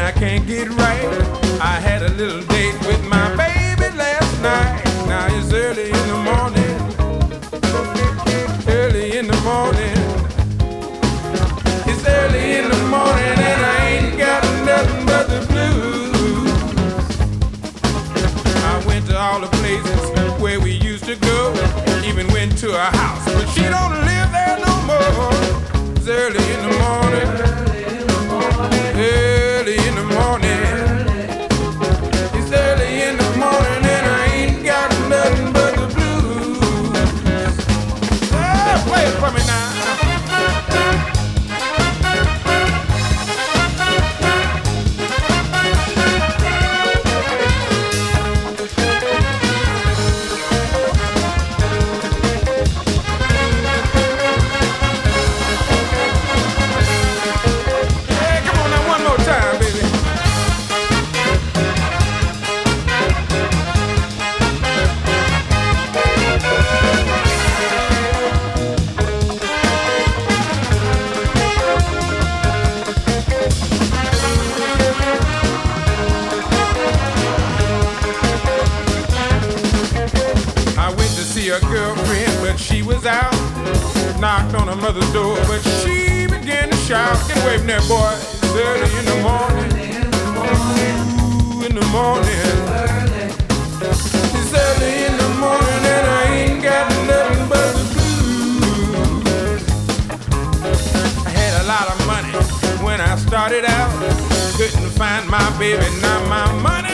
I can't get right. I had a little date with my baby last night. Now it's early in the morning, early in the morning. It's early in the morning and I ain't got nothing but the blues. I went to all the places where we used to go, even went to her house, but she don't live there no more. It's early in the morning, early in the morning. It's early in the morning and I ain't got nothing but the blues. Play it for me now. A girlfriend, but she was out. Knocked on her mother's door, but she began to shout. Get away from there, boy. It's early in the morning. Ooh, in the morning. It's early in the morning and I ain't got nothing but the blues. I had a lot of money when I started out. Couldn't find my baby, now my money